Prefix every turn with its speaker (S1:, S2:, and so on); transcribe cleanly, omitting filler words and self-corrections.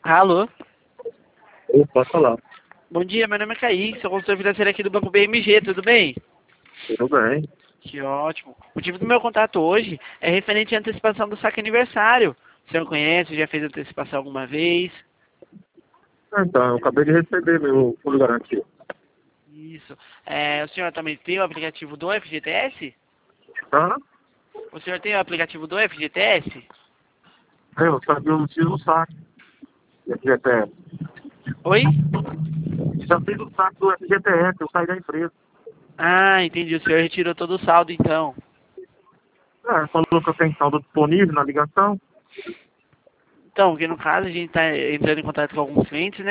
S1: Alô?
S2: Eu posso falar.
S1: Bom dia, meu nome é Kaique, sou consultor financeiro aqui do Banco BMG, tudo bem?
S2: Tudo bem.
S1: Que ótimo. O motivo do meu contato hoje é referente à antecipação do saque aniversário. O senhor conhece, já fez antecipação alguma vez?
S2: Então, eu acabei de receber meu fundo garantido.
S1: Isso. O senhor também tem o aplicativo do FGTS?
S2: Tá?
S1: O senhor tem o aplicativo do FGTS?
S2: Eu sabia o tiro no saco do FGTS.
S1: Oi?
S2: Já fiz o saco do FGTS, eu saí da empresa.
S1: Ah, entendi. O senhor retirou todo o saldo, então.
S2: Falou que eu tenho saldo disponível na ligação.
S1: Então, porque no caso a gente está entrando em contato com alguns clientes, né?